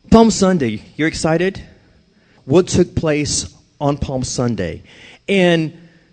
Palm Sunday, you're excited? What took place on Palm Sunday? And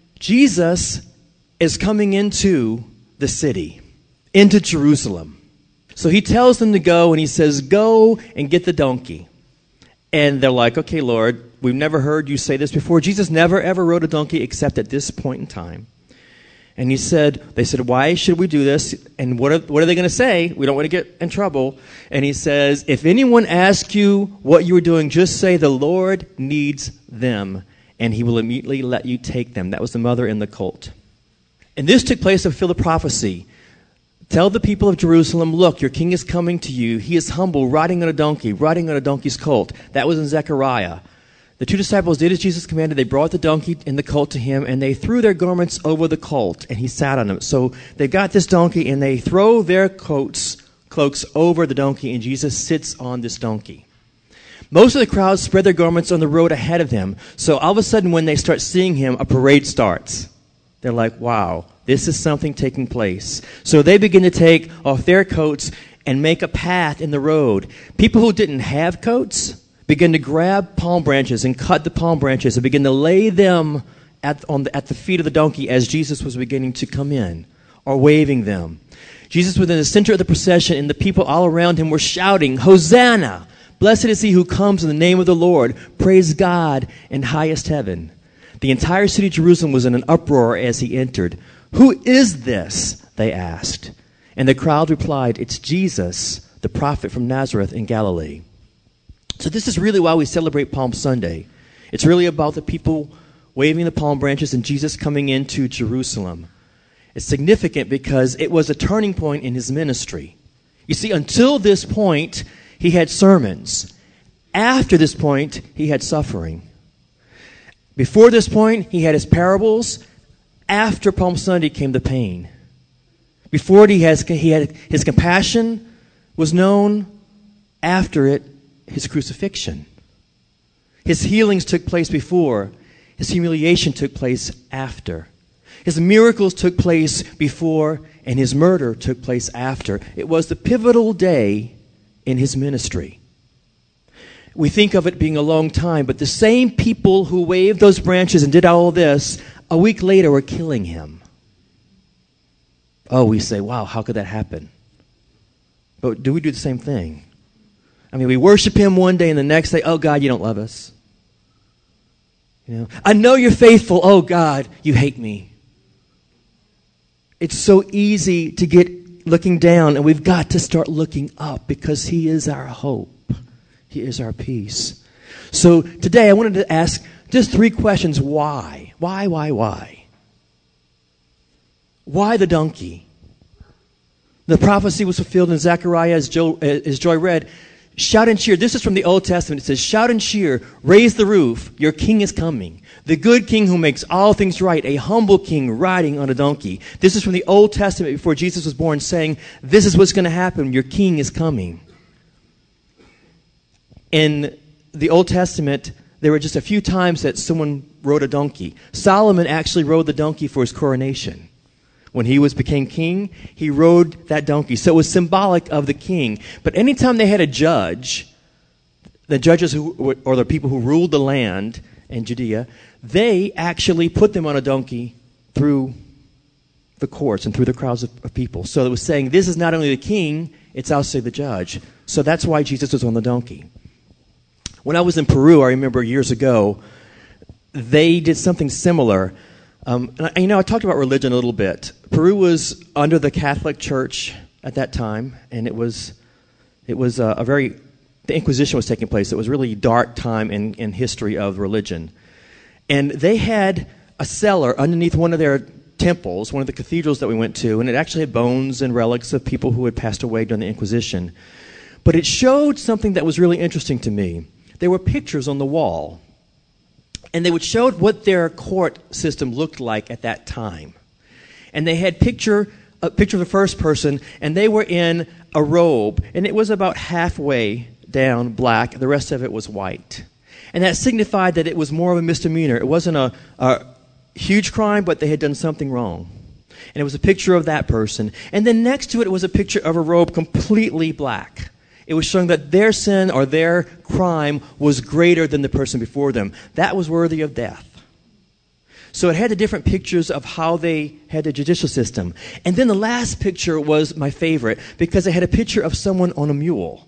Jesus is coming into the city, into Jerusalem. So he tells them to go, and he says, go and get the donkey. And they're like, okay, Lord, we've never heard you say this before. Jesus never, ever rode a donkey except at this point in time. And they said, why should we do this? And what are they going to say? We don't want to get in trouble. And he says, if anyone asks you what you are doing, just say the Lord needs them, and he will immediately let you take them. That was the mother in the colt. And this took place to fulfill the prophecy. Tell the people of Jerusalem, look, your king is coming to you. He is humble, riding on a donkey, riding on a donkey's colt. That was in Zechariah. The two disciples did as Jesus commanded. They brought the donkey and the colt to him, and they threw their garments over the colt, and he sat on them. So they got this donkey, and they throw their cloaks over the donkey, and Jesus sits on this donkey. Most of the crowd spread their garments on the road ahead of him. So all of a sudden, when they start seeing him, a parade starts. They're like, wow, this is something taking place. So they begin to take off their coats and make a path in the road. People who didn't have coats begin to grab palm branches and cut the palm branches and begin to lay them at the feet of the donkey as Jesus was beginning to come in, or waving them. Jesus was in the center of the procession, and the people all around him were shouting, Hosanna! Blessed is he who comes in the name of the Lord. Praise God in highest heaven. The entire city of Jerusalem was in an uproar as he entered. Who is this? They asked. And the crowd replied, it's Jesus, the prophet from Nazareth in Galilee. So this is really why we celebrate Palm Sunday. It's really about the people waving the palm branches and Jesus coming into Jerusalem. It's significant because it was a turning point in his ministry. You see, until this point, he had sermons. After this point, he had suffering. Before this point, he had his parables. After Palm Sunday came the pain. Before he had his compassion was known. After it, his crucifixion. His healings took place before. His humiliation took place after. His miracles took place before, and his murder took place after. It was the pivotal day in his ministry. We think of it being a long time, but the same people who waved those branches and did all this, a week later were killing him. Oh, we say, wow, how could that happen? But do we do the same thing? I mean, we worship him one day and the next day, oh God, you don't love us. You know, I know you're faithful. Oh God, you hate me. It's so easy to get looking down, and we've got to start looking up because he is our hope. He is our peace. So today I wanted to ask just 3 questions. Why? Why? Why the donkey? The prophecy was fulfilled in Zechariah, as Joy read. Shout and cheer. This is from the Old Testament. It says, shout and cheer, raise the roof, your king is coming. The good king who makes all things right, a humble king riding on a donkey. This is from the Old Testament before Jesus was born, saying, this is what's going to happen, your king is coming. In the Old Testament, there were just a few times that someone rode a donkey. Solomon actually rode the donkey for his coronation. When he became king, he rode that donkey. So it was symbolic of the king. But anytime they had a judge, the judges or the people who ruled the land in Judea, they actually put them on a donkey through the courts and through the crowds of people. So it was saying, this is not only the king, it's also the judge. So that's why Jesus was on the donkey. When I was in Peru, I remember years ago, they did something similar. I talked about religion a little bit. Peru was under the Catholic Church at that time, and it was the Inquisition was taking place. It was a really dark time in history of religion. And they had a cellar underneath one of their temples, one of the cathedrals that we went to, and it actually had bones and relics of people who had passed away during the Inquisition. But it showed something that was really interesting to me. There were pictures on the wall. And they would show what their court system looked like at that time. And they had a picture of the first person, and they were in a robe, and it was about halfway down black. The rest of it was white. And that signified that it was more of a misdemeanor. It wasn't a huge crime, but they had done something wrong. And it was a picture of that person. And then next to it was a picture of a robe completely black. It was showing that their sin or their crime was greater than the person before them. That was worthy of death. So it had the different pictures of how they had the judicial system. And then the last picture was my favorite because it had a picture of someone on a mule.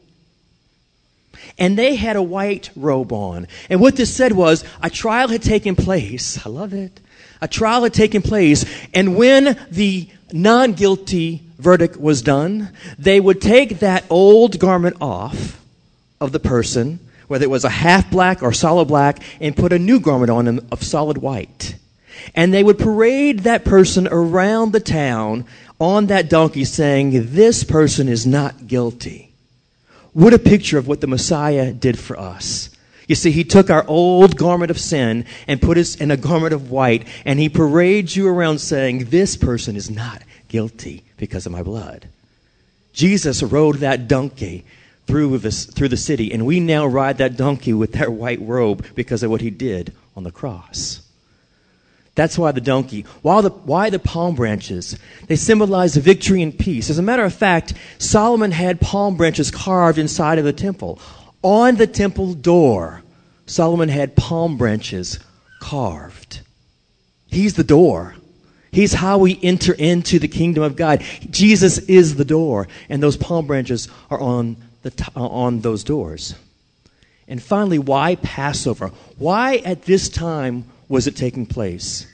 And they had a white robe on. And what this said was a trial had taken place. I love it. A trial had taken place. And when the non-guilty verdict was done, they would take that old garment off of the person, whether it was a half black or solid black, and put a new garment on them of solid white. And they would parade that person around the town on that donkey saying, this person is not guilty. What a picture of what the Messiah did for us. You see, he took our old garment of sin and put us in a garment of white, and he parades you around saying, this person is not guilty because of my blood. Jesus rode that donkey through the city, and we now ride that donkey with that white robe because of what he did on the cross. That's why the donkey. Why the palm branches? They symbolize victory and peace. As a matter of fact, Solomon had palm branches carved inside of the temple. On the temple door, Solomon had palm branches carved. He's the door. He's how we enter into the kingdom of God. Jesus is the door, and those palm branches are on those doors. And finally, why Passover? Why at this time was it taking place?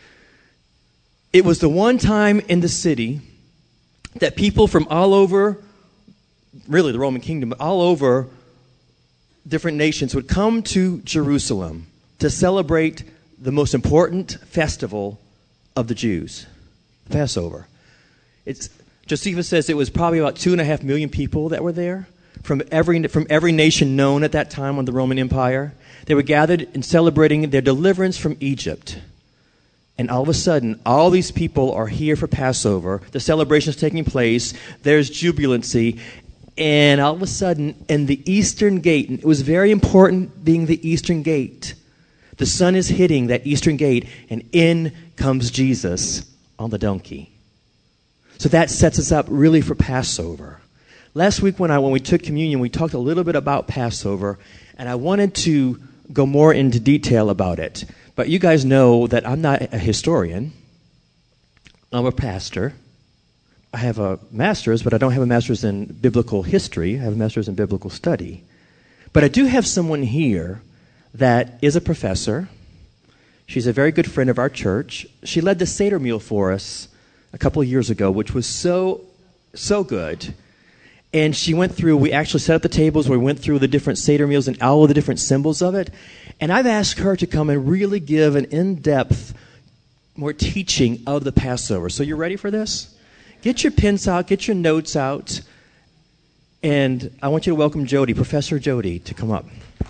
It was the one time in the city that people from all over, really the Roman kingdom, but all over different nations would come to Jerusalem to celebrate the most important festival of the Jews, Passover. Josephus says it was probably about 2.5 million people that were there from every nation known at that time on the Roman Empire. They were gathered and celebrating their deliverance from Egypt. And all of a sudden, all these people are here for Passover. The celebration is taking place. There's jubilancy. And all of a sudden, in the eastern gate, and it was very important being the eastern gate, the sun is hitting that eastern gate, and in comes Jesus on the donkey. So that sets us up really for Passover. Last week when we took communion, we talked a little bit about Passover, and I wanted to go more into detail about it. But you guys know that I'm not a historian. I'm a pastor. I have a master's, but I don't have a master's in biblical history. I have a master's in biblical study. But I do have someone here that is a professor. She's a very good friend of our church. She led the Seder meal for us a couple of years ago, which was so good. And she went through, we actually set up the tables where we went through the different Seder meals and all of the different symbols of it. And I've asked her to come and really give an in-depth, more teaching of the Passover. So you ready for this? Get your pens out, get your notes out. And I want you to welcome Jody, Professor Jody, to come up.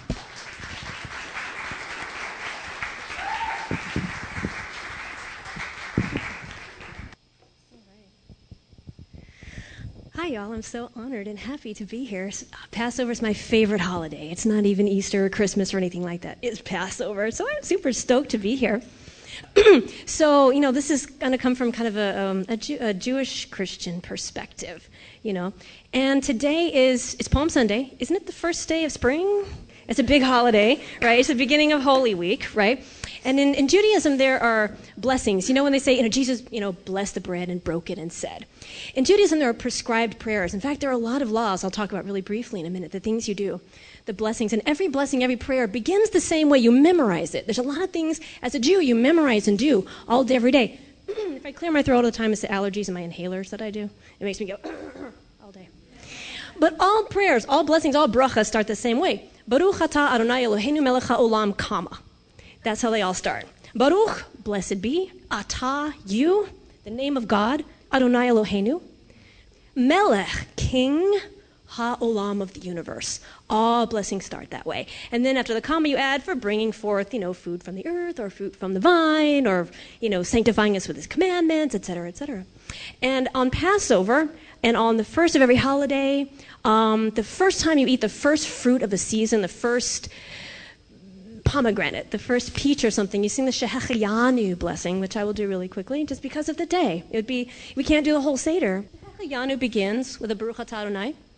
Hi, y'all. I'm so honored and happy to be here. Passover is my favorite holiday. It's not even Easter or Christmas or anything like that. It's Passover. So I'm super stoked to be here. So, this is going to come from kind of a Jewish Christian perspective, And today it's Palm Sunday. Isn't it the first day of spring? It's a big holiday, right? It's the beginning of Holy Week, right? And in Judaism, there are blessings. When they say, Jesus, blessed the bread and broke it and said. In Judaism, there are prescribed prayers. In fact, there are a lot of laws I'll talk about really briefly in a minute, the things you do, the blessings. And every blessing, every prayer begins the same way. You memorize it. There's a lot of things, as a Jew, you memorize and do all day, every day. If I clear my throat all the time, it's the allergies and my inhalers that I do. It makes me go all day. But all prayers, all blessings, all brachas start the same way. Baruch atah Adonai Eloheinu melech haolam kama. That's how they all start. Baruch, blessed be, atah, you, the name of God, Adonai Eloheinu. Melech, king, ha'olam, of the universe. All blessings start that way. And then after the comma you add for bringing forth, food from the earth or fruit from the vine or, sanctifying us with his commandments, etc., etc. And on Passover and on the first of every holiday, the first time you eat the first fruit of the season, the first pomegranate, the first peach or something, you sing the Shehecheyanu blessing, which I will do really quickly, just because of the day. We can't do the whole Seder. Shehecheyanu begins with a Baruch atah Adonai.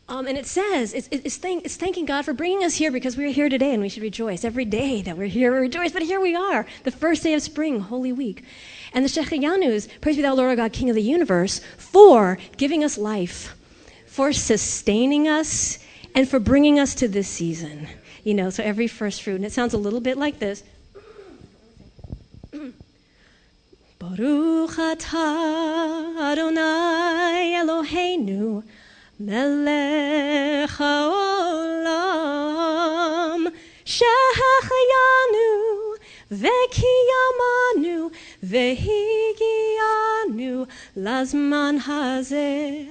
And it says, it's thanking God for bringing us here because we're here today and we should rejoice. Every day that we're here, we rejoice. But here we are, the first day of spring, Holy Week. And the Shechianu is, praise be thou, Lord our God, King of the universe, for giving us life, for sustaining us, and for bringing us to this season. So every first fruit. And it sounds a little bit like this. Baruch atah Adonai Eloheinu melech haolam shehechayanu vekiyamanu vehigianu lazman hazeh.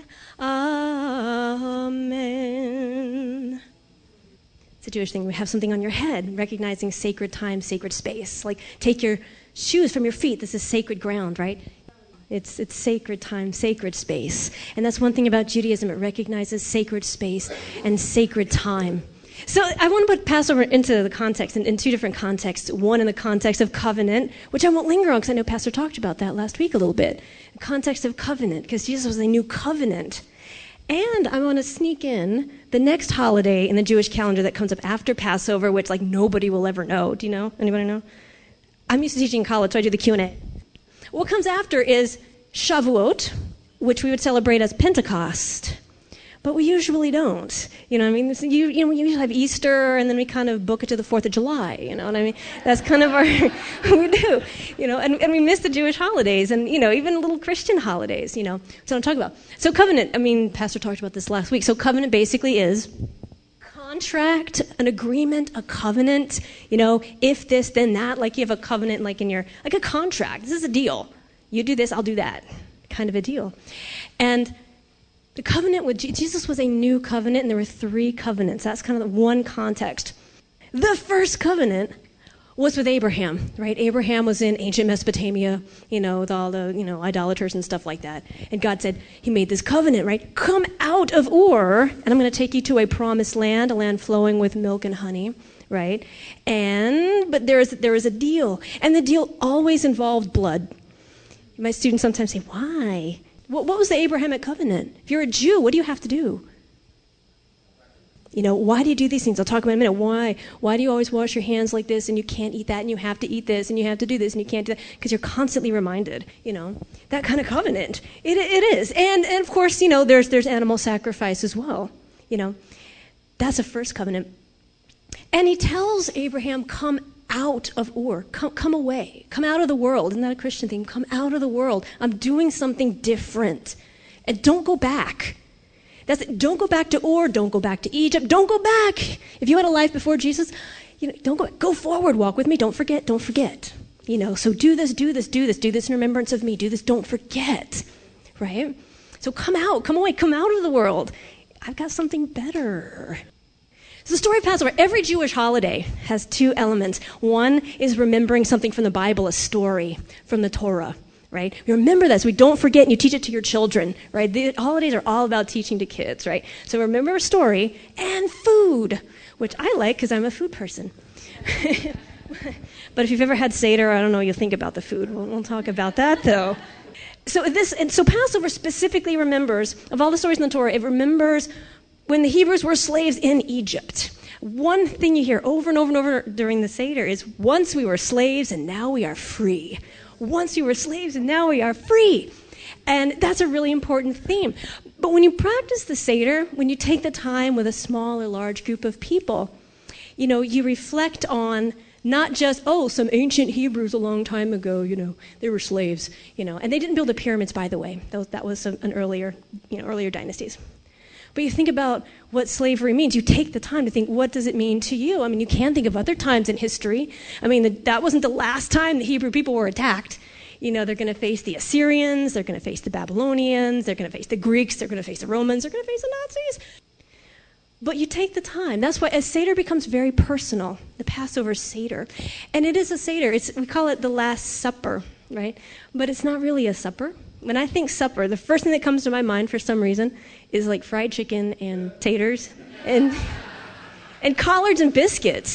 Amen. It's a Jewish thing. We have something on your head, recognizing sacred time, sacred space. Like, take your shoes from your feet. This is sacred ground, right? It's sacred time, sacred space. And that's one thing about Judaism. It recognizes sacred space and sacred time. So I want to put Passover into the context, in two different contexts. One in the context of covenant, which I won't linger on because I know Pastor talked about that last week a little bit. The context of covenant, because Jesus was a new covenant. And I want to sneak in the next holiday in the Jewish calendar that comes up after Passover, which nobody will ever know. Do you know? Anybody know? I'm used to teaching in college, so I do the Q&A. What comes after is Shavuot, which we would celebrate as Pentecost. But we usually don't. We usually have Easter, and then we kind of book it to the 4th of July. You know what I mean? That's kind of our, we do. And we miss the Jewish holidays, and, even little Christian holidays, That's what I'm talking about. So covenant, Pastor talked about this last week. So covenant basically is contract, an agreement, a covenant, if this, then that. Like you have a covenant, like a contract. This is a deal. You do this, I'll do that. Kind of a deal. And the covenant with Jesus was a new covenant, and there were 3 covenants. That's kind of the one context. The first covenant was with Abraham, right? Abraham was in ancient Mesopotamia, with all the, idolaters and stuff like that. And God said, he made this covenant, right? Come out of Ur, and I'm going to take you to a promised land, a land flowing with milk and honey, right? But there is a deal, and the deal always involved blood. My students sometimes say, why? What was the Abrahamic covenant? If you're a Jew, what do you have to do? Why do you do these things? I'll talk about it in a minute. Why? Why do you always wash your hands like this, and you can't eat that, and you have to eat this, and you have to do this, and you can't do that? Because you're constantly reminded, that kind of covenant. It is. And of course, there's animal sacrifice as well. That's a first covenant. And he tells Abraham, come out of Ur. Come away. Come out of the world. Isn't that a Christian thing? Come out of the world. I'm doing something different. And don't go back. Don't go back to Ur. Don't go back to Egypt. Don't go back. If you had a life before Jesus, don't go back. Go forward. Walk with me. Don't forget. Don't forget. So do this, do this, do this. Do this in remembrance of me. Do this. Don't forget. Right? So come out. Come away. Come out of the world. I've got something better. So the story of Passover, every Jewish holiday has 2 elements. One is remembering something from the Bible, a story from the Torah, right? We remember that so we don't forget, and you teach it to your children, right? The holidays are all about teaching to kids, right? So remember a story and food, which I like because I'm a food person. But if you've ever had Seder, I don't know, you'll think about the food. We'll talk about that, though. So Passover specifically remembers, of all the stories in the Torah, it remembers when the Hebrews were slaves in Egypt. One thing you hear over and over and over during the Seder is, once we were slaves and now we are free. Once we were slaves and now we are free. And that's a really important theme. But when you practice the Seder, when you take the time with a small or large group of people, you reflect on not just, some ancient Hebrews a long time ago, they were slaves, and they didn't build the pyramids, by the way. That was an earlier dynasties. But you think about what slavery means. You take the time to think, what does it mean to you? You can think of other times in history. That wasn't the last time the Hebrew people were attacked. They're going to face the Assyrians, they're going to face the Babylonians, they're going to face the Greeks, they're going to face the Romans, they're going to face the Nazis. But you take the time. That's why as Seder becomes very personal, the Passover Seder. And it is a Seder. We call it the Last Supper, right? But it's not really a supper. When I think supper, the first thing that comes to my mind for some reason is like fried chicken and taters and collards and biscuits.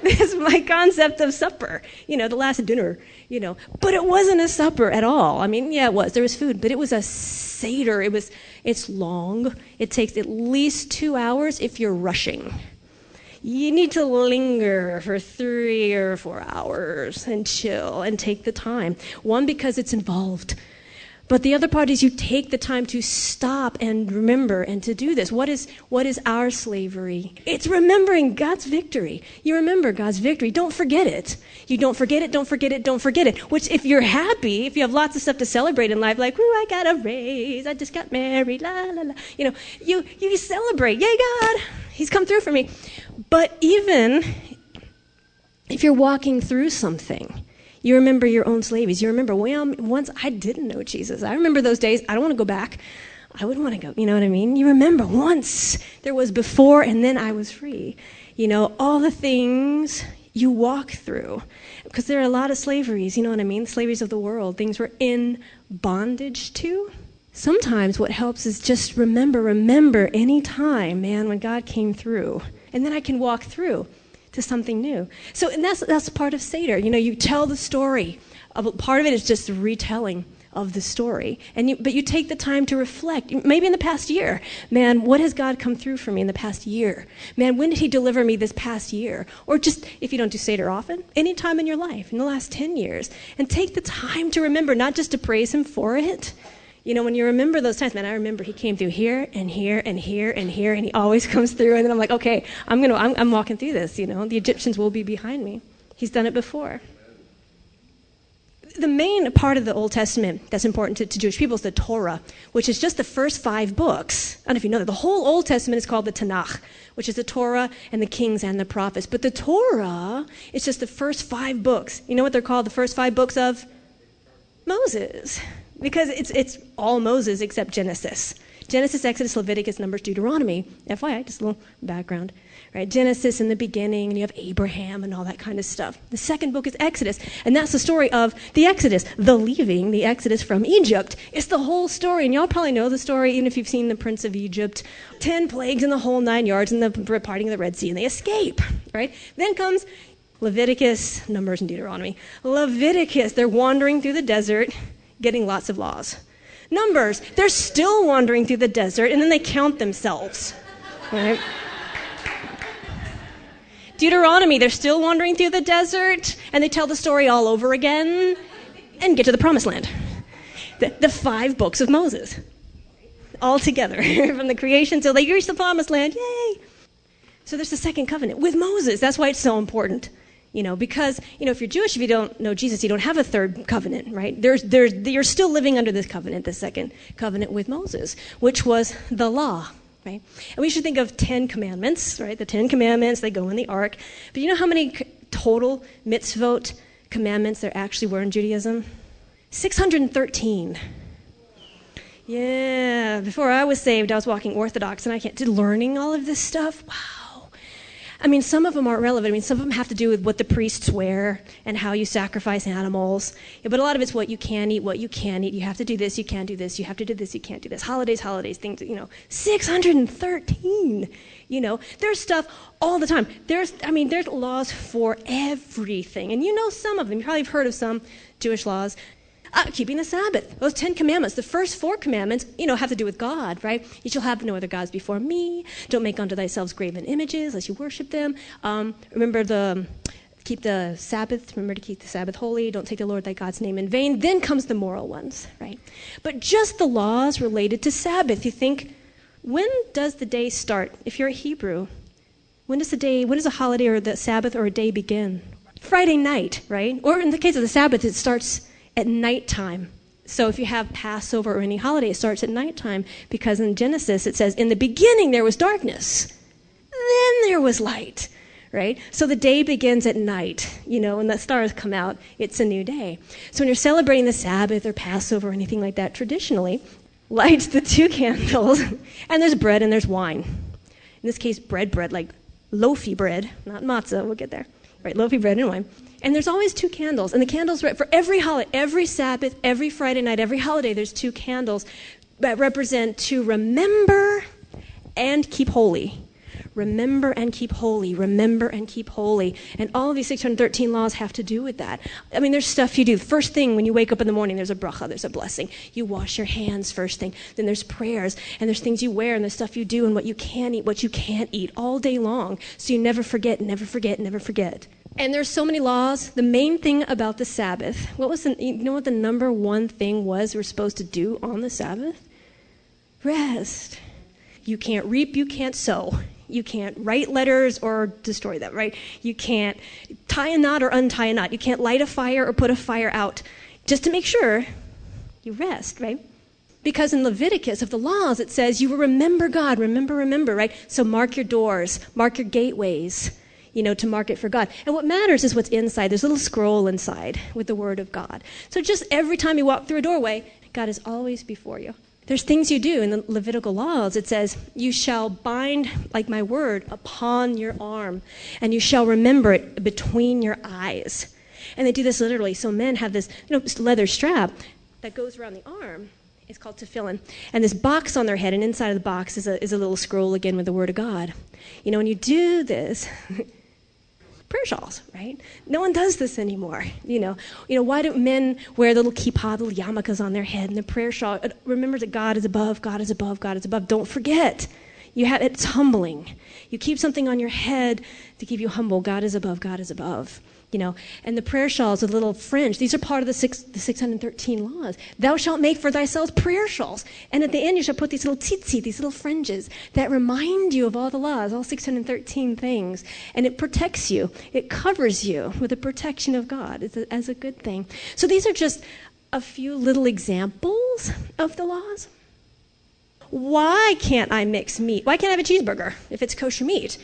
This is my concept of supper, the last dinner, But it wasn't a supper at all. I mean, yeah, it was. There was food, but it was a Seder. It's long. It takes at least 2 hours if you're rushing. You need to linger for 3 or 4 hours and chill and take the time. One, because it's involved. But the other part is you take the time to stop and remember and to do this. What is our slavery? It's remembering God's victory. You remember God's victory. Don't forget it. You don't forget it, don't forget it, don't forget it. Which if you're happy, if you have lots of stuff to celebrate in life, like, I got a raise, I just got married, la, la, la. You celebrate. Yay, God, he's come through for me. But even if you're walking through something, you remember your own slaveries. You remember, once I didn't know Jesus. I remember those days. I don't want to go back. I wouldn't want to go. You know what I mean? You remember once there was before and then I was free. All the things you walk through. Because there are a lot of slaveries, you know what I mean? Slaveries of the world, things we're in bondage to. Sometimes what helps is just remember any time, man, when God came through. And then I can walk through to something new. So, and that's part of Seder. You tell the story. Part of it is just the retelling of the story. But you take the time to reflect. Maybe in the past year, man, what has God come through for me in the past year? Man, when did he deliver me this past year? Or just, if you don't do Seder often, any time in your life, in the last 10 years. And take the time to remember, not just to praise him for it. When you remember those times, man, I remember he came through here and here and here and here, and he always comes through. And then I'm like, okay, I'm walking through this. The Egyptians will be behind me. He's done it before. The main part of the Old Testament that's important to Jewish people is the Torah, which is just the first 5 books. I don't know if you know that. The whole Old Testament is called the Tanakh, which is the Torah and the Kings and the Prophets. But the Torah is just the first 5 books. You know what they're called? The first 5 books of Moses. Because it's all Moses except Genesis. Genesis, Exodus, Leviticus, Numbers, Deuteronomy. FYI, just a little background. Right? Genesis in the beginning, and you have Abraham and all that kind of stuff. The second book is Exodus, and that's the story of the Exodus, the Exodus from Egypt. It's the whole story, and y'all probably know the story, even if you've seen The Prince of Egypt. 10 plagues in the whole 9 yards, and the parting of the Red Sea, and they escape. Right? Then comes Leviticus, Numbers, and Deuteronomy. Leviticus, they're wandering through the desert, getting lots of laws. Numbers, they're still wandering through the desert, and then they count themselves. Right? Deuteronomy, they're still wandering through the desert, and they tell the story all over again and get to the promised land. The 5 books of Moses, all together, from the creation till they reach the promised land. Yay! So there's the second covenant with Moses. That's why it's so important. Because, if you're Jewish, if you don't know Jesus, you don't have a third covenant, right? You're still living under this covenant, the second covenant with Moses, which was the law, right? And we should think of 10 commandments, right? The 10 commandments, they go in the ark. But you know how many total mitzvot commandments there actually were in Judaism? 613. Yeah, before I was saved, I was walking Orthodox, and I did learning all of this stuff. Wow. Some of them aren't relevant. Some of them have to do with what the priests wear and how you sacrifice animals. Yeah, but a lot of it's what you can eat, what you can't eat. You have to do this, you can't do this. You have to do this, you can't do this. Holidays, things, 613. There's stuff all the time. There's laws for everything. And some of them. You probably have heard of some Jewish laws. Keeping the Sabbath. Those 10 commandments. The first 4 commandments, have to do with God, right? You shall have no other gods before me. Don't make unto thyself graven images, lest you worship them. Keep the Sabbath. Remember to keep the Sabbath holy. Don't take the Lord thy God's name in vain. Then comes the moral ones, right? But just the laws related to Sabbath. You think, when does the day start? If you're a Hebrew, when does a holiday or the Sabbath or a day begin? Friday night, right? Or in the case of the Sabbath, it starts at nighttime. So if you have Passover or any holiday, it starts at nighttime, because in Genesis it says, in the beginning there was darkness, then there was light, right? So the day begins at night, when the stars come out, it's a new day. So when you're celebrating the Sabbath or Passover or anything like that, traditionally, light the 2 candles, and there's bread and there's wine. In this case, bread, like loafy bread, not matzah, we'll get there, right? Loafy bread and wine. And there's always 2 candles. And the candles, for every holiday, every Sabbath, every Friday night, every holiday, there's 2 candles that represent to remember and keep holy. Remember and keep holy. Remember and keep holy. And all of these 613 laws have to do with that. I mean, there's stuff you do. First thing, when you wake up in the morning, there's a bracha, there's a blessing. You wash your hands first thing. Then there's prayers, and there's things you wear, and there's stuff you do, and what you can eat, what you can't eat, all day long. So you never forget, never forget, never forget. And there's so many laws. The main thing about the Sabbath, you know what the number one thing was we're supposed to do on the Sabbath? Rest. You can't reap, you can't sow. You can't write letters or destroy them, right? You can't tie a knot or untie a knot. You can't light a fire or put a fire out. Just to make sure you rest, right? Because in Leviticus, of the laws, it says you will remember God, remember, right? So mark your doors, mark your gateways, to mark it for God. And what matters is what's inside. There's a little scroll inside with the Word of God. So just every time you walk through a doorway, God is always before you. There's things you do in the Levitical laws. It says, you shall bind, like my word, upon your arm, and you shall remember it between your eyes. And they do this literally. So men have this leather strap that goes around the arm. It's called tefillin. And this box on their head, and inside of the box is a little scroll again with the Word of God. When you do this, prayer shawls, right? No one does this anymore. Why do men wear the little kippah, the little yarmulkes on their head and the prayer shawl? Remember that God is above, God is above, God is above. Don't forget. It's humbling. You keep something on your head to keep you humble. God is above, God is above. And the prayer shawls with a little fringe. These are part of the 613 laws. Thou shalt make for thyself prayer shawls. And at the end you shall put these little tzitzit, these little fringes that remind you of all the laws, all 613 things. And it protects you. It covers you with the protection of God as a good thing. So these are just a few little examples of the laws. Why can't I mix meat? Why can't I have a cheeseburger if it's kosher meat?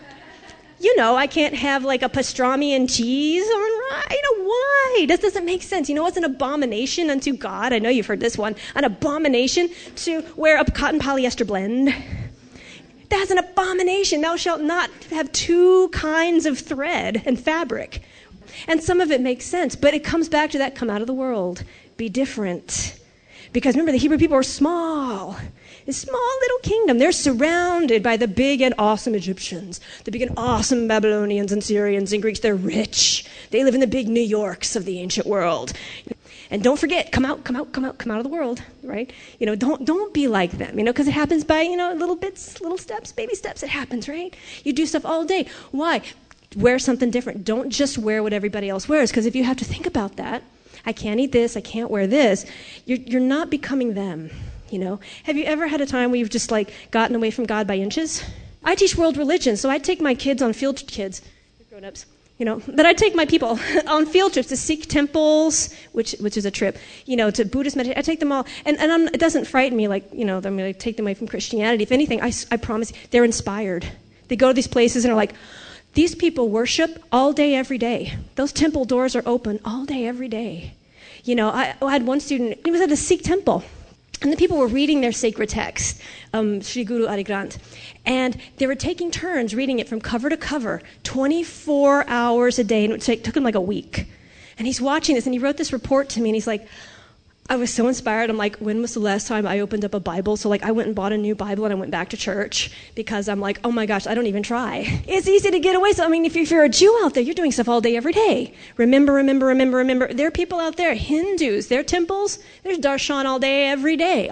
I can't have like a pastrami and cheese on rice. Why? This doesn't make sense. What's an abomination unto God? I know you've heard this one. An abomination to wear a cotton polyester blend. That's an abomination. Thou shalt not have two kinds of thread and fabric. And some of it makes sense, but it comes back to that, come out of the world. Be different. Because remember, the Hebrew people are small. A small little kingdom. They're surrounded by the big and awesome Egyptians, the big and awesome Babylonians and Syrians and Greeks. They're rich. They live in the big New Yorks of the ancient world. And don't forget, come out of the world, right? Don't be like them, because it happens by, little bits, little steps, baby steps. It happens, right? You do stuff all day. Why? Wear something different. Don't just wear what everybody else wears, because if you have to think about that, I can't eat this, I can't wear this, you're not becoming them. Have you ever had a time where you've just gotten away from God by inches? I teach world religion, so I take my kids on field trips, grown-ups, that I take my people on field trips to Sikh temples, which is a trip, to Buddhist meditation. I take them all, and it doesn't frighten me I'm going to take them away from Christianity. If anything, I promise you, they're inspired. They go to these places and are like, these people worship all day, every day. Those temple doors are open all day, every day. I had one student, he was at a Sikh temple. And the people were reading their sacred text, Sri Guru Adi Granth, and they were taking turns reading it from cover to cover, 24 hours a day, and it took him like a week. And he's watching this, and he wrote this report to me, and he's like, I was so inspired. I'm like, when was the last time I opened up a Bible? So I went and bought a new Bible, and I went back to church, because I'm like, oh my gosh, I don't even try. It's easy to get away. So, if you're a Jew out there, you're doing stuff all day, every day. Remember. There are people out there, Hindus, their temples, there's darshan all day, every day.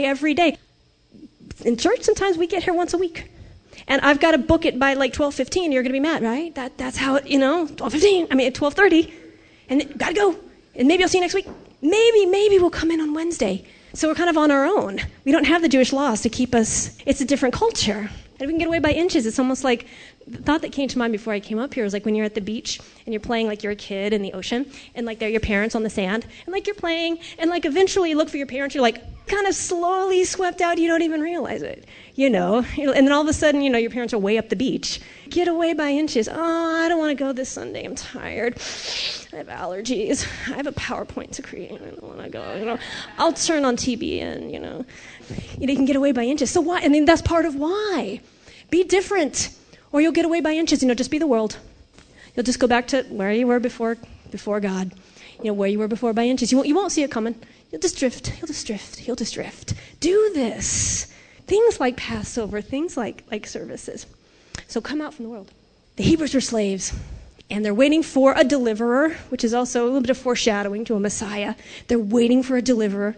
In church, sometimes we get here once a week. And I've got to book it by 12:15. You're going to be mad, right? That's how it, 12:15. At 12:30. And got to go. And maybe I'll see you next week. Maybe we'll come in on Wednesday. So we're kind of on our own. We don't have the Jewish laws to keep us. It's a different culture. And we can get away by inches. It's almost like, the thought that came to mind before I came up here was when you're at the beach and you're playing you're a kid in the ocean, and they're your parents on the sand, and you're playing, and eventually you look for your parents, you're kind of slowly swept out, you don't even realize it, and then all of a sudden, your parents are way up the beach. Get away by inches. Oh, I don't want to go this Sunday, I'm tired. I have allergies. I have a PowerPoint to create. I don't want to go, I'll turn on TBN, You can get away by inches. So why? That's part of why. Be different, or you'll get away by inches. Just be the world. You'll just go back to where you were before God. Where you were before by inches. You won't see it coming. You'll just drift. You'll just drift. Do this. Things like Passover, things like services. So come out from the world. The Hebrews were slaves, and they're waiting for a deliverer, which is also a little bit of foreshadowing to a Messiah. They're waiting for a deliverer.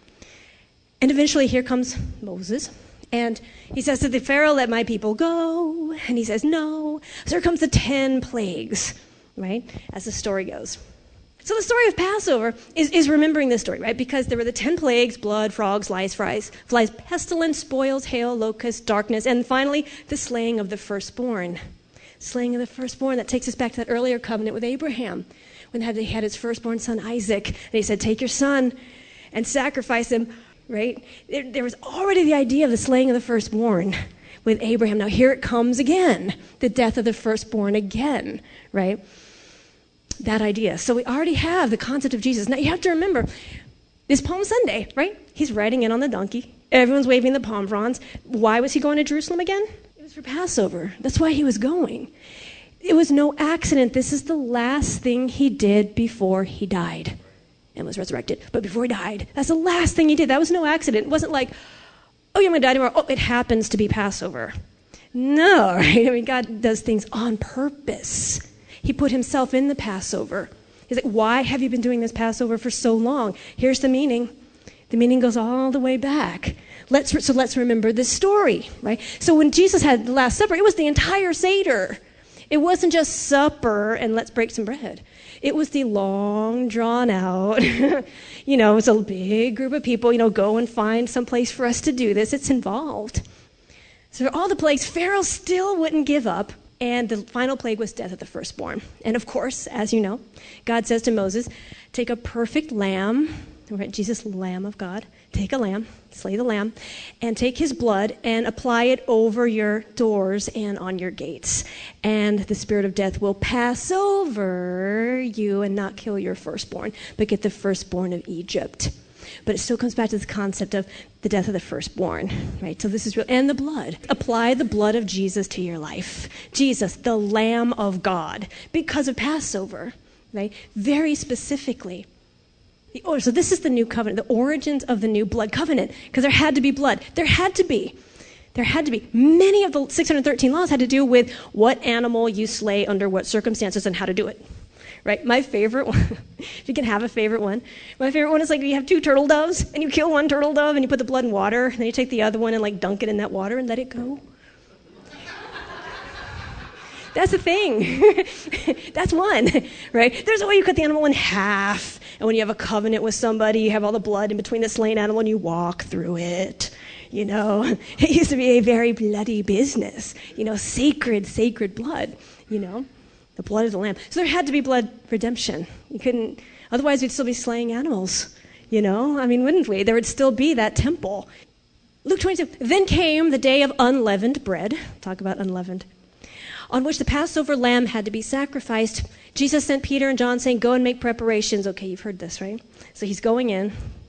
And eventually here comes Moses, and he says to the Pharaoh, let my people go. And he says, no. So here comes the 10 plagues, right, as the story goes. So the story of Passover is remembering this story, right? Because there were the 10 plagues, blood, frogs, lice, flies, pestilence, spoils, hail, locusts, darkness, and finally the slaying of the firstborn. Slaying of the firstborn, that takes us back to that earlier covenant with Abraham, when he had his firstborn son Isaac, and he said, take your son and sacrifice him, right? There was already the idea of the slaying of the firstborn with Abraham. Now here it comes again, the death of the firstborn again, right? That idea. So we already have the concept of Jesus. Now you have to remember, it's Palm Sunday, right? He's riding in on the donkey. Everyone's waving the palm fronds. Why was he going to Jerusalem again? It was for Passover. That's why he was going. It was no accident. This is the last thing he did before he died and was resurrected. But before he died, that's the last thing he did. That was no accident. It wasn't like, oh, you're going to die tomorrow. Oh, it happens to be Passover. No, right? I mean, God does things on purpose. He put himself in the Passover. He's like, why have you been doing this Passover for so long? Here's the meaning. The meaning goes all the way back. Let's remember this story, right? So when Jesus had the Last Supper, it was the entire Seder. It wasn't just supper and let's break some bread. It was the long, drawn out, it's a big group of people, go and find some place for us to do this. It's involved. So all the plagues, Pharaoh still wouldn't give up. And the final plague was death of the firstborn. And of course, as you know, God says to Moses, take a perfect lamb, right? Jesus, Lamb of God. Take a lamb, slay the lamb, and take his blood and apply it over your doors and on your gates. And the spirit of death will pass over you and not kill your firstborn, but get the firstborn of Egypt. But it still comes back to this concept of the death of the firstborn, right? So this is real. And the blood. Apply the blood of Jesus to your life. Jesus, the Lamb of God, because of Passover, right? Very specifically. So this is the new covenant, the origins of the new blood covenant, because there had to be blood. There had to be. Many of the 613 laws had to do with what animal you slay under what circumstances and how to do it. Right? My favorite one, if you can have a favorite one, my favorite one is like you have 2 turtle doves and you kill one turtle dove and you put the blood in water and then you take the other one and like dunk it in that water and let it go. That's the thing. That's one, right? There's a way you cut the animal in half. And when you have a covenant with somebody, you have all the blood in between the slain animal and you walk through it. It used to be a very bloody business. Sacred blood, The blood of the lamb. So there had to be blood redemption. You couldn't, otherwise we'd still be slaying animals, wouldn't we? There would still be that temple. Luke 22, then came the day of unleavened bread. Talk about unleavened. On which the Passover lamb had to be sacrificed. Jesus sent Peter and John saying, go and make preparations. Okay, you've heard this, right? So he's going in.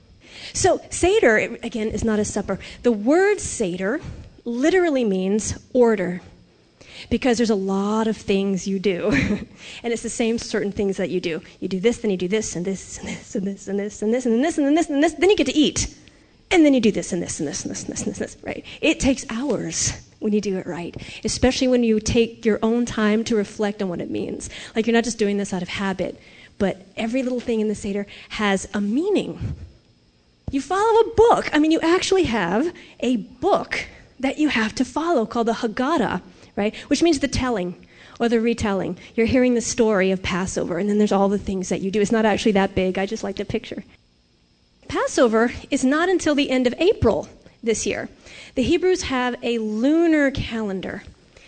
So Seder, again, is not a supper. The word Seder literally means order. Because there's a lot of things you do. And it's the same certain things that you do. You do this, then you do this, and this, and this, and this, and this, and this, and this, and this, and this. Then you get to eat. And then you do this, and this, and this, and this, and this, and this, right? It takes hours when you do it right. Especially when you take your own time to reflect on what it means. Like you're not just doing this out of habit, but every little thing in the Seder has a meaning. You follow a book. You actually have a book that you have to follow called the Haggadah. Right? Which means the telling or the retelling. You're hearing the story of Passover, and then there's all the things that you do. It's not actually that big. I just like the picture. Passover is not until the end of April this year. The Hebrews have a lunar calendar.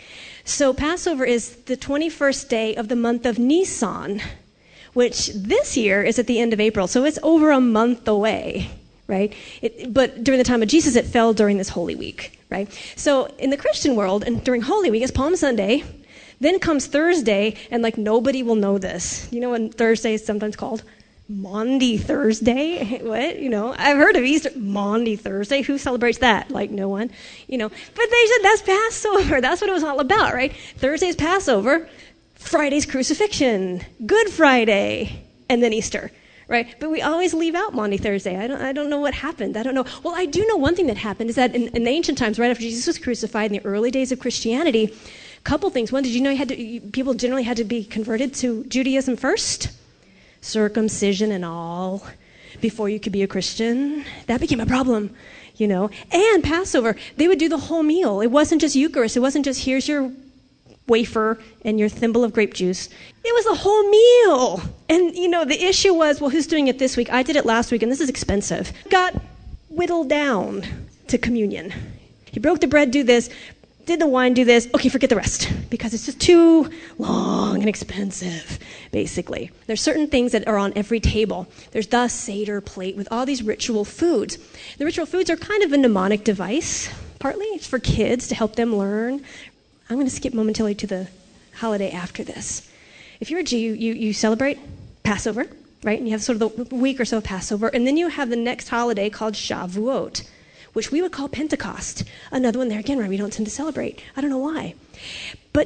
So Passover is the 21st day of the month of Nisan, which this year is at the end of April. So it's over a month away. Right? But during the time of Jesus, it fell during this Holy Week, right? So in the Christian world, and during Holy Week, it's Palm Sunday, then comes Thursday, and nobody will know this. You know what Thursday is sometimes called? Maundy Thursday? What? I've heard of Easter. Maundy Thursday? Who celebrates that? No one. But they said that's Passover. That's what it was all about, right? Thursday's Passover, Friday's crucifixion, Good Friday, and then Easter. Right? But we always leave out Maundy Thursday. I don't know what happened. I don't know. Well, I do know one thing that happened is that in the ancient times, right after Jesus was crucified, in the early days of Christianity, couple things. One, did you know people generally had to be converted to Judaism first? Circumcision and all, before you could be a Christian. That became a problem, And Passover, they would do the whole meal. It wasn't just Eucharist. It wasn't just, here's your wafer and your thimble of grape juice. It was the whole meal. And, the issue was, well, who's doing it this week? I did it last week, and this is expensive. Got whittled down to communion. He broke the bread, do this. Did the wine, do this. Okay, forget the rest, because it's just too long and expensive, basically. There's certain things that are on every table. There's the Seder plate with all these ritual foods. The ritual foods are kind of a mnemonic device, partly. It's for kids to help them learn. I'm going to skip momentarily to the holiday after this. If you're a Jew, you celebrate Passover, right? And you have sort of the week or so of Passover. And then you have the next holiday called Shavuot, which we would call Pentecost. Another one there again, right? We don't tend to celebrate. I don't know why. But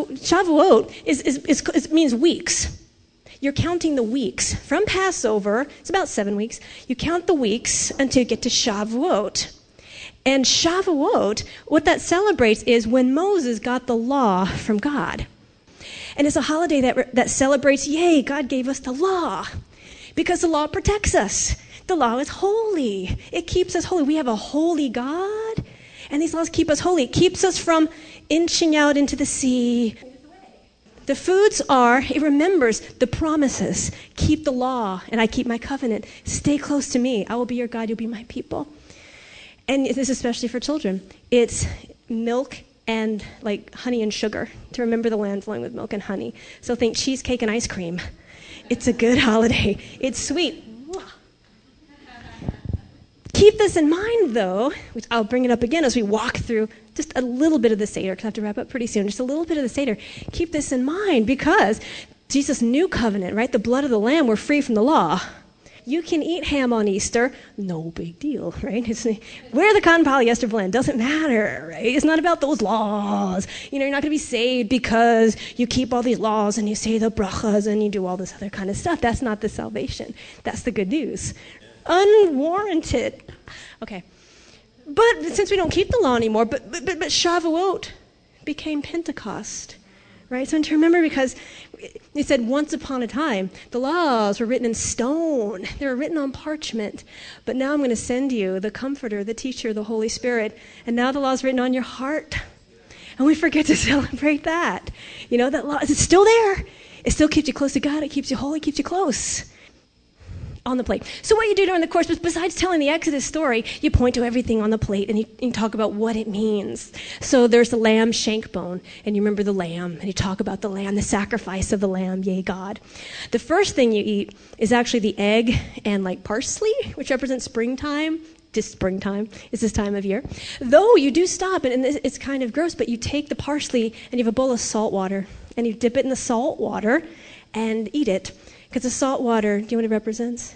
Shavuot means weeks. You're counting the weeks. From Passover, it's about 7 weeks. You count the weeks until you get to Shavuot. And Shavuot, what that celebrates is when Moses got the law from God. And it's a holiday that celebrates, yay, God gave us the law. Because the law protects us. The law is holy. It keeps us holy. We have a holy God, and these laws keep us holy. It keeps us from inching out into the sea. The foods it remembers the promises. Keep the law, and I keep my covenant. Stay close to me. I will be your God. You'll be my people. And this is especially for children. It's milk and like honey and sugar to remember the land flowing with milk and honey. So think cheesecake and ice cream. It's a good holiday. It's sweet. Keep this in mind, though, which I'll bring it up again as we walk through just a little bit of the Seder, because I have to wrap up pretty soon, just a little bit of the Seder. Keep this in mind, because Jesus' new covenant, right, the blood of the Lamb, we're free from the law. You can eat ham on Easter, no big deal, right? Wear the cotton polyester blend, doesn't matter, right? It's not about those laws. You're not going to be saved because you keep all these laws and you say the brachas and you do all this other kind of stuff. That's not the salvation. That's the good news. Unwarranted. Okay. But since we don't keep the law anymore, but Shavuot became Pentecost, right? So to remember, because he said once upon a time, the laws were written in stone. They were written on parchment. But now I'm going to send you the Comforter, the Teacher, the Holy Spirit. And now the law is written on your heart. And we forget to celebrate that. That law is still there. It still keeps you close to God. It keeps you holy, keeps you close. On the plate. So what you do during the course, besides telling the Exodus story, you point to everything on the plate and you talk about what it means. So there's the lamb shank bone, and you remember the lamb, and you talk about the lamb, the sacrifice of the lamb, yay God. The first thing you eat is actually the egg and like parsley, which represents springtime. Just springtime is this time of year. Though you do stop, and it's kind of gross, but you take the parsley and you have a bowl of salt water, and you dip it in the salt water and eat it. Because the salt water, do you know what it represents?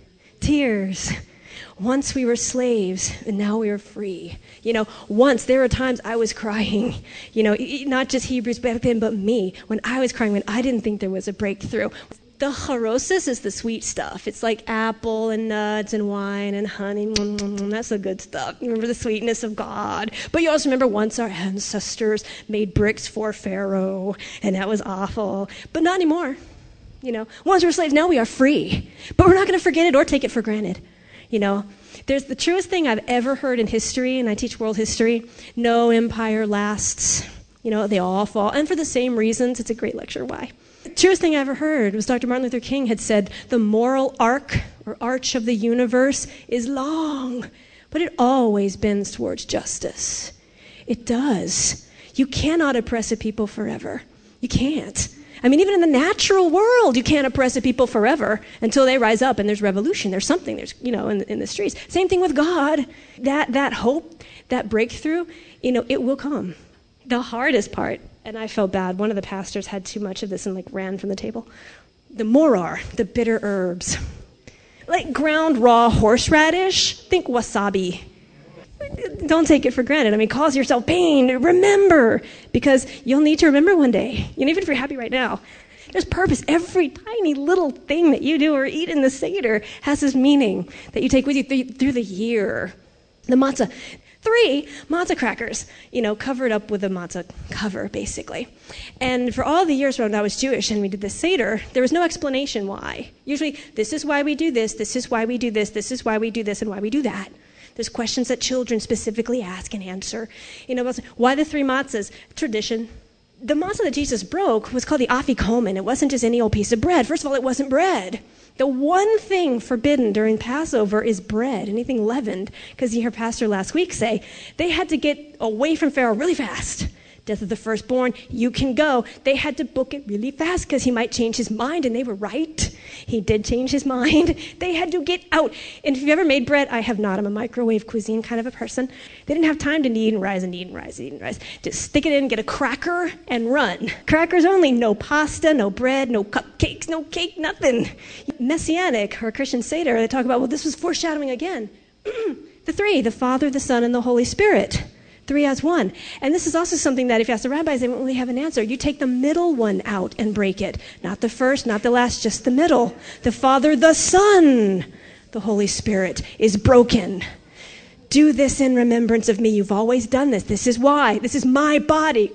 Tears. Once we were slaves, and now we are free. Once there were times I was crying. Not just Hebrews back then, but me. When I was crying, when I didn't think there was a breakthrough. The charosis is the sweet stuff. It's like apple and nuts and wine and honey. That's the good stuff. You remember the sweetness of God. But you also remember once our ancestors made bricks for Pharaoh, and that was awful. But not anymore. Once we're slaves, now we are free. But we're not going to forget it or take it for granted. There's the truest thing I've ever heard in history, and I teach world history. No empire lasts. They all fall. And for the same reasons, it's a great lecture. Why? The truest thing I ever heard was Dr. Martin Luther King had said, the moral arc or arch of the universe is long, but it always bends towards justice. It does. You cannot oppress a people forever. You can't. Even in the natural world, you can't oppress a people forever until they rise up and there's revolution. There's something, in the streets. Same thing with God. That hope, that breakthrough, it will come. The hardest part, and I felt bad, one of the pastors had too much of this and ran from the table. The moror, the bitter herbs. Like ground raw horseradish, think wasabi. Don't take it for granted. Cause yourself pain. Remember, because you'll need to remember one day. Even if you're happy right now. There's purpose. Every tiny little thing that you do or eat in the Seder has this meaning that you take with you through the year. The matzah. 3 matzah crackers, covered up with a matzah cover, basically. And for all the years when I was Jewish and we did the Seder, there was no explanation why. Usually, this is why we do this is why we do this is why we do this, and why we do that. There's questions that children specifically ask and answer. Why the 3 matzahs? Tradition. The matzah that Jesus broke was called the afikomen. It wasn't just any old piece of bread. First of all, it wasn't bread. The one thing forbidden during Passover is bread, anything leavened, because you heard Pastor last week say they had to get away from Pharaoh really fast. Death of the firstborn, you can go. They had to book it really fast because he might change his mind, and they were right. He did change his mind. They had to get out. And if you've ever made bread, I have not. I'm a microwave cuisine kind of a person. They didn't have time to knead and rise and knead and rise and knead and rise. Just stick it in, get a cracker, and run. Crackers only, no pasta, no bread, no cupcakes, no cake, nothing. Messianic, or Christian Seder, they talk about, well, this was foreshadowing again. The 3, the Father, the Son, and the Holy Spirit. 3 as 1. And this is also something that if you ask the rabbis, they won't really have an answer. You take the middle one out and break it. Not the first, not the last, just the middle. The Father, the Son, the Holy Spirit is broken. Do this in remembrance of me. You've always done this. This is why. This is my body.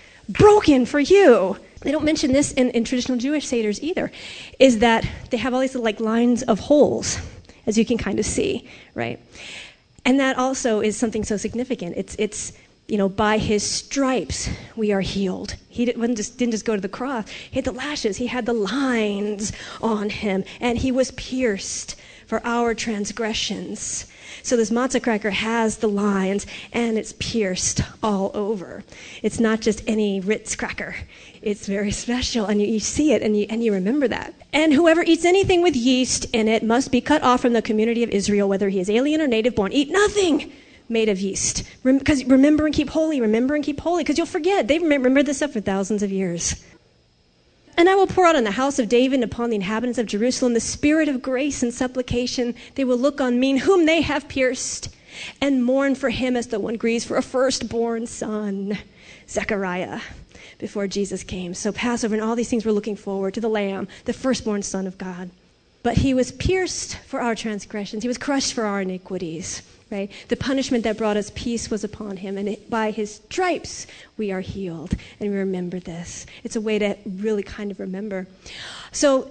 Broken for you. They don't mention this in traditional Jewish Seders either, is that they have all these lines of holes, as you can kind of see, right? And that also is something so significant. It's by his stripes we are healed. He didn't just go to the cross. He had the lashes. He had the lines on him. And he was pierced for our transgressions. So this matzah cracker has the lines, and it's pierced all over. It's not just any Ritz cracker. It's very special, and you see it, and you remember that. And whoever eats anything with yeast in it must be cut off from the community of Israel, whether he is alien or native born. Eat nothing made of yeast. Because remember and keep holy, because you'll forget. They remember this stuff for thousands of years. And I will pour out on the house of David and upon the inhabitants of Jerusalem the spirit of grace and supplication. They will look on me, whom they have pierced, and mourn for him as though one grieves for a firstborn son. Zechariah, before Jesus came. So Passover and all these things we're looking forward to the Lamb, the firstborn Son of God. But he was pierced for our transgressions. He was crushed for our iniquities. Right? The punishment that brought us peace was upon him, and by his stripes we are healed. And we remember this. It's a way to really kind of remember. So,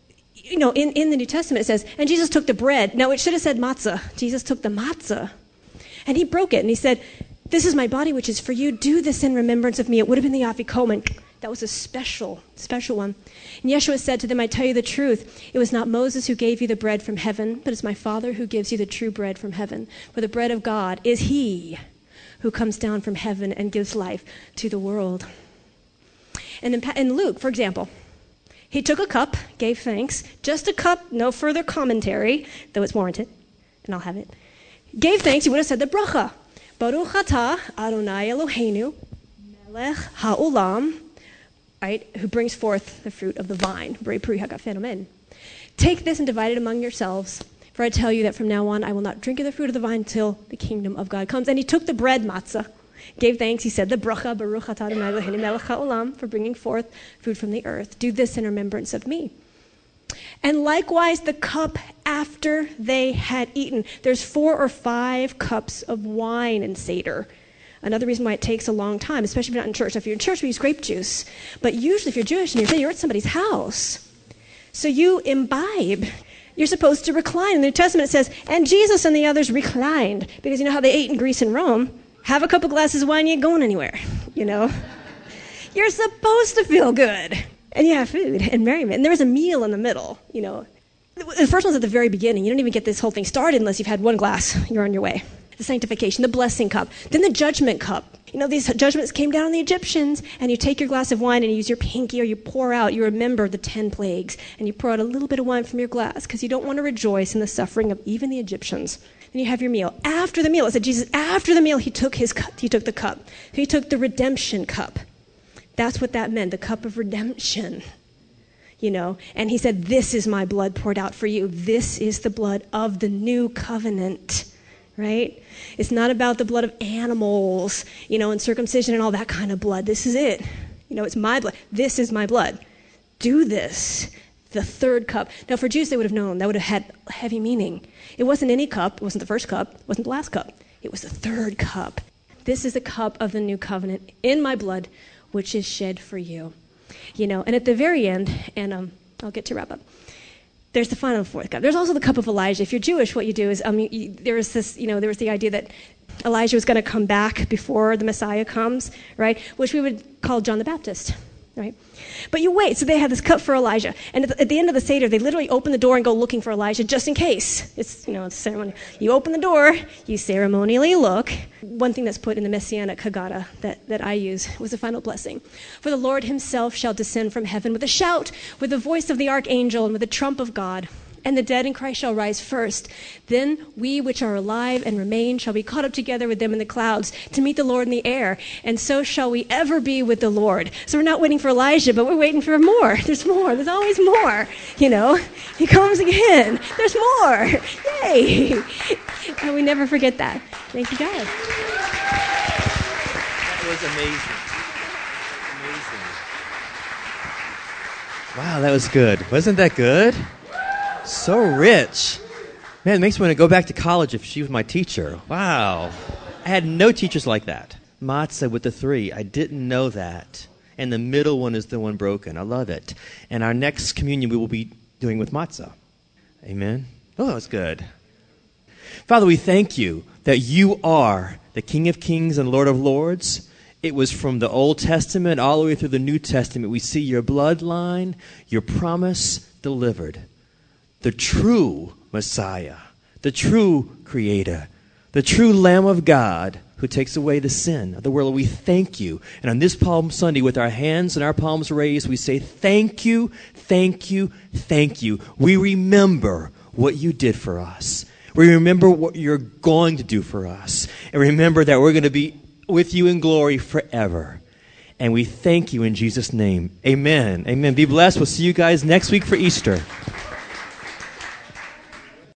in the New Testament it says, and Jesus took the bread. Now, it should have said matzah. Jesus took the matzah, and he broke it, and he said, this is my body, which is for you. Do this in remembrance of me. It would have been the afikomen. That was a special one. And Yeshua said to them, I tell you the truth. It was not Moses who gave you the bread from heaven, but it's my Father who gives you the true bread from heaven. For the bread of God is he who comes down from heaven and gives life to the world. And in Luke, for example, he took a cup, gave thanks, just a cup, no further commentary, though it's warranted, and I'll have it. Gave thanks, he would have said the bracha. Baruch atah Adonai Eloheinu, melech ha'olam, right, who brings forth the fruit of the vine. Take this and divide it among yourselves, for I tell you that from now on I will not drink of the fruit of the vine till the kingdom of God comes. And he took the bread, matzah, gave thanks. He said the bracha, Baruch atah Adonai Eloheinu melech ha'olam, for bringing forth food from the earth. Do this in remembrance of me. And likewise the cup after they had eaten. There's 4 or 5 cups of wine in Seder. Another reason why it takes a long time, especially if you're not in church. Now, if you're in church, we use grape juice. But usually if you're Jewish and you're at somebody's house, so you imbibe. You're supposed to recline. In the New Testament it says, and Jesus and the others reclined. Because you know how they ate in Greece and Rome? Have a couple glasses of wine, you ain't going anywhere, You're supposed to feel good. And you have food and merriment. And there was a meal in the middle, The first one's at the very beginning. You don't even get this whole thing started unless you've had one glass. You're on your way. The sanctification, the blessing cup, then the judgment cup. These judgments came down on the Egyptians, and you take your glass of wine and you use your pinky or you pour out, you remember the 10 plagues, and you pour out a little bit of wine from your glass because you don't want to rejoice in the suffering of even the Egyptians. Then you have your meal. After the meal, it said Jesus, after the meal, he took the cup. He took the redemption cup. That's what that meant, the cup of redemption. And he said, this is my blood poured out for you. This is the blood of the new covenant. Right? It's not about the blood of animals, and circumcision and all that kind of blood. This is it. It's my blood. This is my blood. Do this. The third cup. Now, for Jews, they would have known. That would have had heavy meaning. It wasn't any cup. It wasn't the first cup. It wasn't the last cup. It was the third cup. This is the cup of the new covenant in my blood, which is shed for you. And at the very end, and I'll get to wrap up, there's the final fourth cup. There's also the cup of Elijah. If you're Jewish, what you do is there was the idea that Elijah was going to come back before the Messiah comes, right? Which we would call John the Baptist, right? But you wait. So they have this cup for Elijah. And at the end of the Seder, they literally open the door and go looking for Elijah just in case. It's a ceremony. You open the door, you ceremonially look. One thing that's put in the Messianic Haggadah that I use was the final blessing. For the Lord himself shall descend from heaven with a shout, with the voice of the archangel, and with the trump of God. And the dead in Christ shall rise first. Then we which are alive and remain shall be caught up together with them in the clouds to meet the Lord in the air. And so shall we ever be with the Lord. So we're not waiting for Elijah, but we're waiting for more. There's more. There's always more. He comes again. There's more. Yay. And we never forget that. Thank you, God. That was amazing. Wow, that was good. Wasn't that good? So rich. Man, it makes me want to go back to college if she was my teacher. Wow. I had no teachers like that. Matzah with the 3. I didn't know that. And the middle one is the one broken. I love it. And our next communion we will be doing with matzah. Amen. Oh, that was good. Father, we thank you that you are the King of Kings and Lord of Lords. It was from the Old Testament all the way through the New Testament. We see your bloodline, your promise delivered. The true Messiah, the true Creator, the true Lamb of God who takes away the sin of the world. We thank you. And on this Palm Sunday, with our hands and our palms raised, we say, thank you, thank you, thank you. We remember what you did for us. We remember what you're going to do for us. And remember that we're going to be with you in glory forever. And we thank you in Jesus' name. Amen. Amen. Be blessed. We'll see you guys next week for Easter.